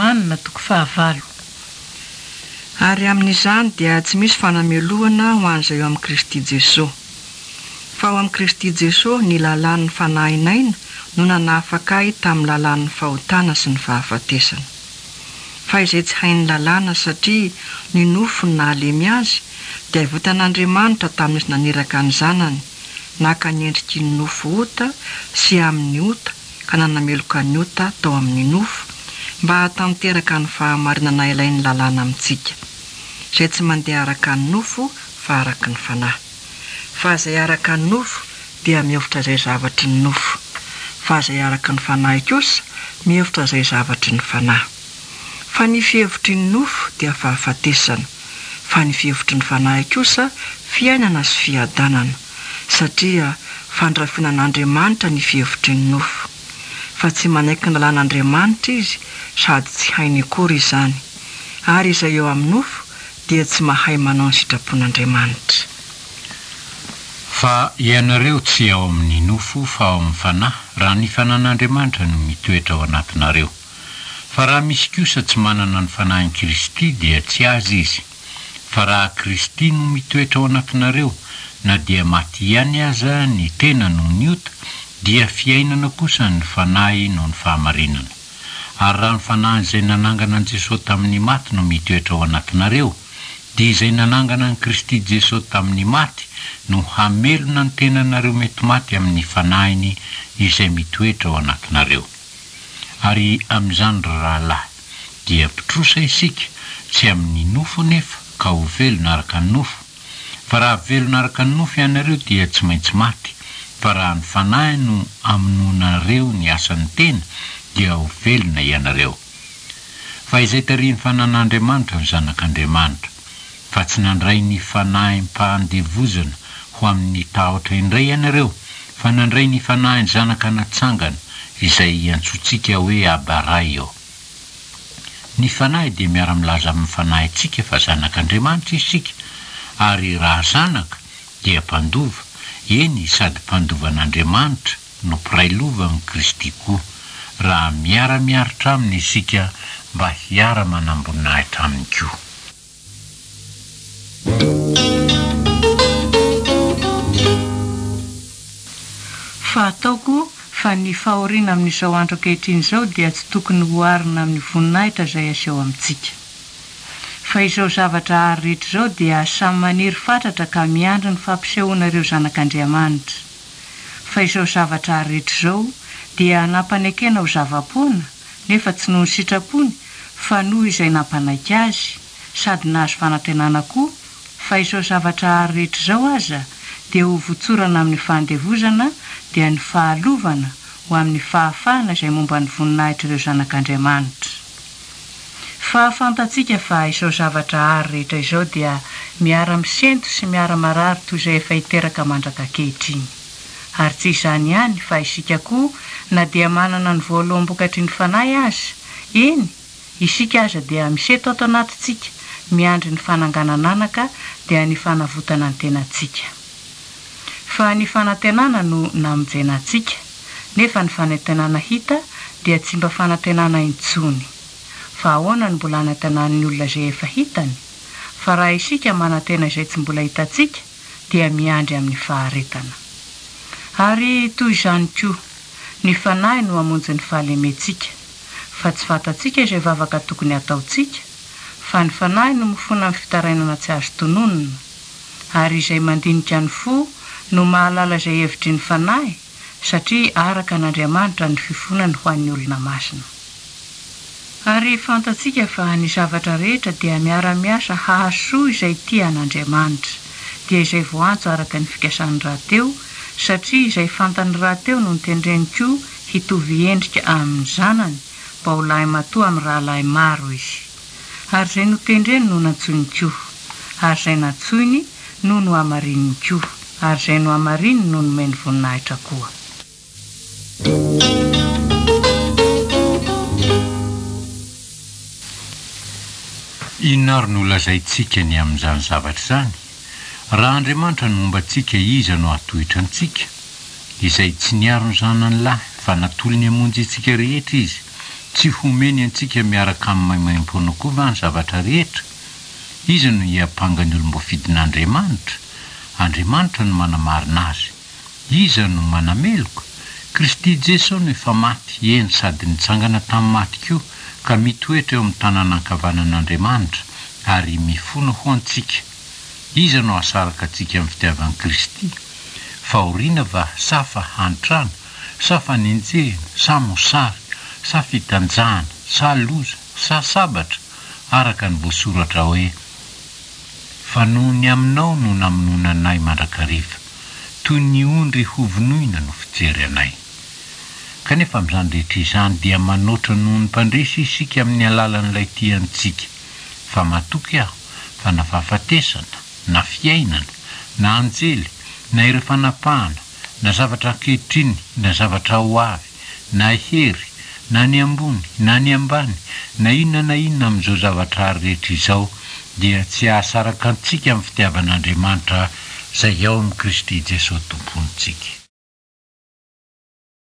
Fiaramanina toko 9. Ary amin'izany dia tsy misy fanamelohana ho an'izay eo amin'ny Kristy Jesosy. Fa ao amin'ny Kristy Jesosy ny lalàn'ny fanahinaina no nanafaka tamin'ny lalàn'ny fahotana sy ny fahafatesana. Fa izay tsy hainy lalàna satria ny nofo ny nahalemy azy dia votan'Andriamanitra tamin'izy naniraka ny zanany, naka ny endriky ny nofo ota sy amin'ny ota ka nanameloka ny ota tao amin'ny nofo mba hatanteraka ny fahamarinana ilain'ny lalàna amintsika. Izay tsy mandeha araka ny nofo fa araka ny fanahy. Fa izay araka ny nofo dia mihevitra izay zavatry ny nofo. Fa izay araka ny fanahy kosa mihevitra izay zavatry ny fanahy. Fa ny fihevitry ny nofo dia fahafatesana. Fa ny fihevitry ny fanahy kosa fiainana sy fiadanana. Satria fandrafinan'Andriamanitra ny fihevitry ny nofo. Fa tsy manaiky ny lalàn'Andriamanitra izy sady tsy hainy akory izany. Ary izay eo amin'ny nofo dia tsy mahay manao ny sitrapon'Andriamanitra. Fa ianareo tsy ao amin'ny nofo fa ao amin'ny fanahy raha ny fanan'Andriamanitra no mitoetra ao anatinareo. Fa raha misy kosa tsy manana ny fanahin'i Kristy dia tsy azy izy. Fa raha Kristy no mitoetra ao anatinareo na dia maty ihany aza ny tena no ny ota dia fiainana kosa ny fanahy no ny fahamarinana. Ary raha ny fanahy izay nanangana an Jesosy tamin'ny maty no mitoetra ao anatinareo dia izay nanangana an Kristy Jesosy tamin'ny maty no hamelona ny tenanareo mety maty amin'ny fanahiny izay mitoetra ao anatinareo. Ary amin'izany rahalahy dia pitrosa isika tsy amin'ny nofo nefa ka ho velona araka ny nofo. Fa raha velona araka ny nofo ianareo dia tsy maintsy maty. Fa raha ny fanahy no amononareo ny asan'ny tena dia ho velona ianareo. Fa izay tariny fanan'Andriamanitra ny zanak'Andriamanitra. Fa tsy nandray ny fanahy-mpahandevozana ho amin'ny tahotra indray ianareo, fa nandray ny fanahy ny zanaka natsangana izay antsointsika hoe Abaray eo. Ny fanahy dia miara-milaza amin'ny fanahitsika fa zanak'Andriamanitra isika, ary raha zanaka dia mpandova, eny sady mpandovan'Andriamanitra no mpiray lovan'i Kristy koa, raha miara-miaritra aminy isika mba hiara-manambonahitra aminy koa. Fa ataoko fa ny fahoriana amin'izao andro ankehitriny izao dia tsy tokony hoarina amin'ny voninahitra izay aseho amintsika. Fa izao zavatra ary rehetra izao dia samy maniry fatratra ka miandry ny fampisehoana ireo zanak'Andriamanitra. Fa izao zavatra ary rehetra izao dia nampanekena ho zava-poana nefa tsy noho ny sitrapony fa noho izay nampanaiky azy sady nahazo fanantenana koa. Fa izao zavatra ary rehetra izao aza dia ho votsorana amin'ny fahandevozana dia ny fahalovana ho amin'ny fahafahana izay momba ny voninahitra ireo zanak'Andriamanitra. Fa fantatsika fa izao zavatra ary rehetra izao dia miara-misento sy miara-marary toy izay efa hiteraka mandraka ankehitriny. Ary tsy izany ihany fa isika koa na dia manana ny voaloam-bokatry ny fanahy aza, eny isika aza dia miseto ato anatintsika miandry ny fananganananaka dia ny fanavotana ny tenantsika. Fa ny fanantenana no namonjenantsika, nefa ny fanantenana hita dia tsy mba fanantenana intsony. Fa ahoana no mbola hanantenan'ny olona izay efa hitany? Fa raha isika manantena izay tsy mbola hitantsika dia miandry amin'ny faharetana. Ary toy izany koa, ny fanahy no hamonjy ny fahalementsika, fa tsy fantatsika izay vavaka tokony ataontsika, fa ny fanahy no mifona amin'ny fitarainana tsy azo tononona. Ary izay mandinika ny fo no mahalala izay hevitry ny fanahy, satria araka n'Andriamanitra ny fifonany ho an'ny olona masina. Ary fantatsika fa ny zavatra rehetra dia miara-miasa hahasoa izay tia an'Andriamanitra, dia izay voantso araka ny fikasan'ny rahateo, satria izay fantany rahateo no nitendreny koa hitovy endrika amin'ny zanany mba ho lahy matoa amin'ny rahalahy maro izy. Ary izay notendreny no nantsoiny koa, ary izay nantsoiny no amarininy koa, ary izay no amarininy no nomeny voninahitra koa. Inona ary no lazaintsika ny amin'izany zavatra izany? Raha Andriamanitra no momba antsika, iza no atohitra antsika, izay tsy niaro ny zanany lahy fa natolo ny hamonjy antsika rehetra izy, tsy homeny antsika miaraka amin'ny maimaim-pona koa va ny zavatra rehetra. Izy no hiampangany olom-bofidin'Andriamanitra. Andriamanitra no manamarina azy. Iza no manameloko. Kristy Jesosy no efa maty, eny sady nitsangana tamin'ny maty koa, ka mitoetra eo amin'ny tanàna ankavanan'Andriamanitra ary mifona ho antsika. Iza no asaraka antsika amin'ny fitiavan'i Kristy. Fahoriana va sa fahantrana, sa fanenjehana, sa mosary, sa fitanjahana, sa loza, sa sabatra, araka ny voasoratra hoe fa noho ny aminao no namonoana anay mandrakariva, toy ny ondry hovonoina no fijery anay. Kanefa amin'izany rehetra izany dia manoatra noho ny mpandresy isika amin'ny alalan'ilay tiantsika. Fa matoky aho fa na fahafatesana, na fiainana, na anjely, na ireo fanapahana, na zavatra ankehitriny, na zavatra ho avy, na hery, na ny ambony, na ny ambany, na inona amin'izao zavatra rehetra izao, dia tsy ahasaraka antsika amin'ny fitiavan'Andriamanitra izay ao amin'ny Kristy Jesosy tompontsika.